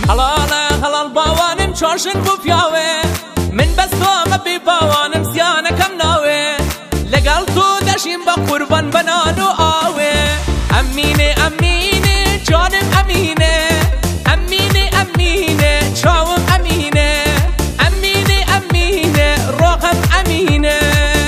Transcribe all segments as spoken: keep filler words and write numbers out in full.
حلال حلال باوانم چارشن بو پیاوه من بس تو اما بی باوانم سیانه کم ناوه لگل تو دشیم با قربان بنانو آوه امینه امینه جانم امینه امینه امینه چاوم امینه امینه امینه روحم امینه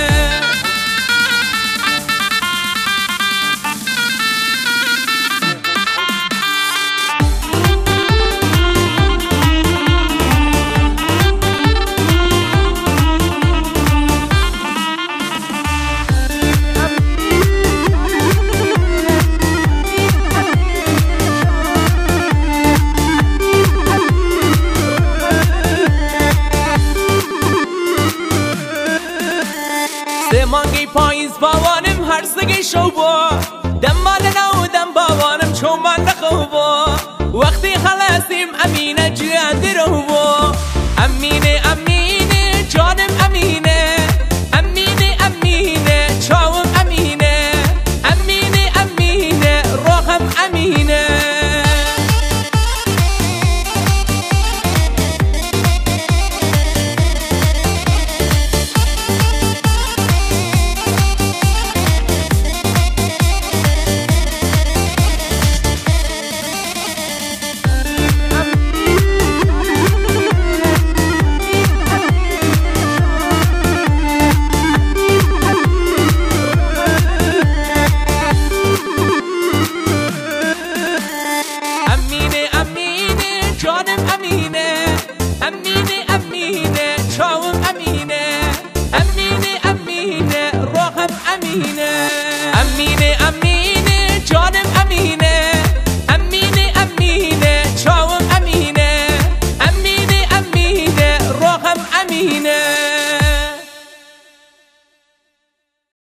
مانگی پاییز باوانم هر سگی شو با دنبال نو دن باوانم چون من نخو با وقتی خلاصیم امینه